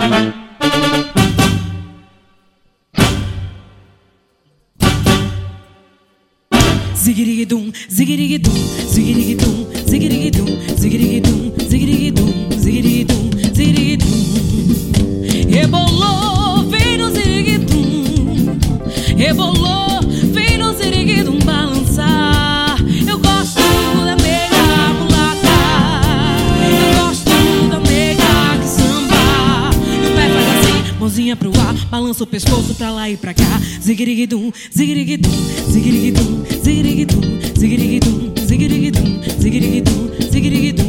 Zigirigidum, zigirigidum, zigirigidum, zigirigidum, zigirigidum, zigirigidum, zigirigidum, zigirigidum. Rebolou, vem no ziriguidum. Rebolou, vem no ziriguidum balançar. Eu gosto da nega mulata. Eu gosto da nega que samba. E o pé faz assim, mãozinha pro ar, balança o pescoço pra lá e pra cá. Zigirigidum, zigirigidum, zigirigidum, zigirigidum, zigirigidum, zigirigidum, zigirigidum, zigirigidum.